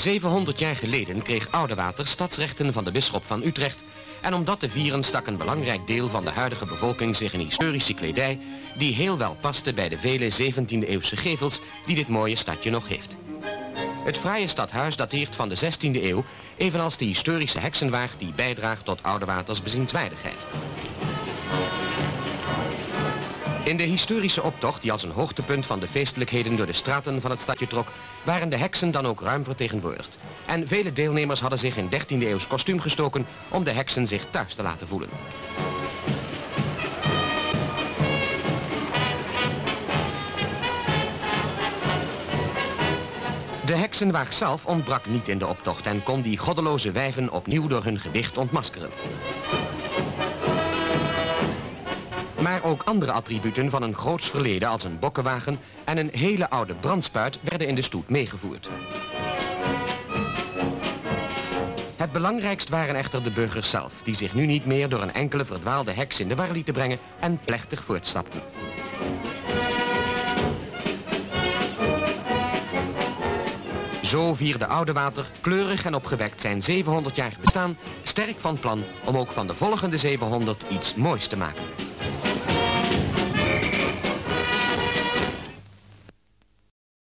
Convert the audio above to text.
700 jaar geleden kreeg Oudewater stadsrechten van de bisschop van Utrecht en om dat te vieren stak een belangrijk deel van de huidige bevolking zich in historische kledij die heel wel paste bij de vele 17e-eeuwse gevels die dit mooie stadje nog heeft. Het fraaie stadhuis dateert van de 16e eeuw, evenals de historische heksenwaag die bijdraagt tot Oudewaters bezienswaardigheid. In de historische optocht die als een hoogtepunt van de feestelijkheden door de straten van het stadje trok, waren de heksen dan ook ruim vertegenwoordigd. En vele deelnemers hadden zich in 13e-eeuws kostuum gestoken om de heksen zich thuis te laten voelen. De heksenwaag zelf ontbrak niet in de optocht en kon die goddeloze wijven opnieuw door hun gewicht ontmaskeren. Maar ook andere attributen van een groots verleden als een bokkenwagen en een hele oude brandspuit werden in de stoet meegevoerd. Het belangrijkst waren echter de burgers zelf, die zich nu niet meer door een enkele verdwaalde heks in de war lieten brengen en plechtig voortstapten. Zo vierde Oudewater, kleurig en opgewekt zijn 700-jarig bestaan, sterk van plan om ook van de volgende 700 iets moois te maken.